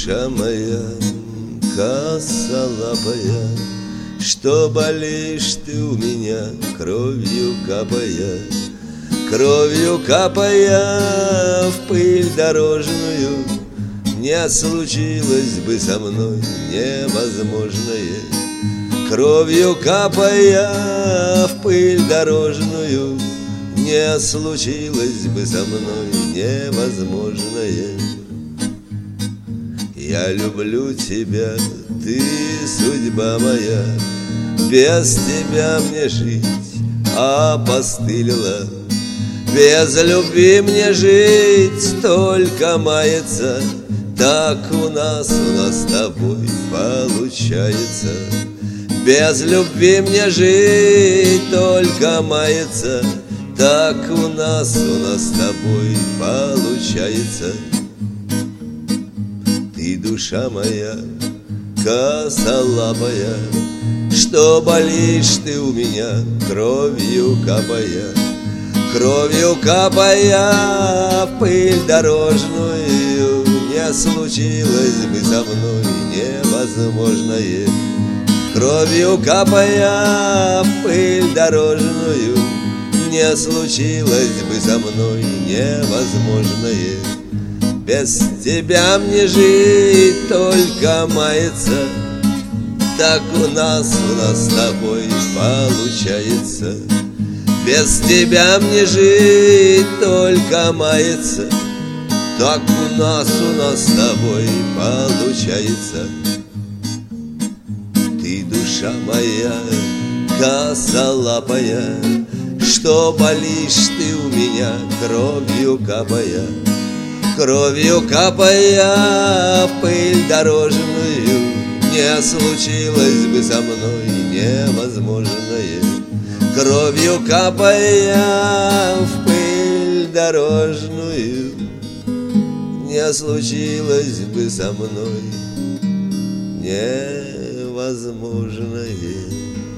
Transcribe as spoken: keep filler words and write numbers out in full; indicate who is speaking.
Speaker 1: душа моя, косолапая, что болеешь ты у меня, кровью капая, кровью капая в пыль дорожную. Не случилось бы со мной невозможное, кровью капая в пыль дорожную. Не случилось бы со мной невозможное. Я люблю тебя, ты судьба моя, без тебя мне жить опостылило. Без любви мне жить только мается, так у нас, у нас с тобой получается. Без любви мне жить только мается, так у нас, у нас с тобой получается. Ты душа моя, косолапая, что болишь ты у меня, кровью капая, кровью капая в пыль дорожную. Не случилось бы со мной невозможное, кровью капая в пыль дорожную. Не случилось бы со мной невозможное. Без тебя мне жить только мается, так у нас, у нас с тобой получается. Без тебя мне жить только мается, так у нас, у нас с тобой получается. Ты душа моя, косолапая, что болишь ты у меня, кровью капая, кровью капая в пыль дорожную. Не случилось бы со мной невозможное, кровью капая в пыль дорожную. Не случилось бы со мной невозможное.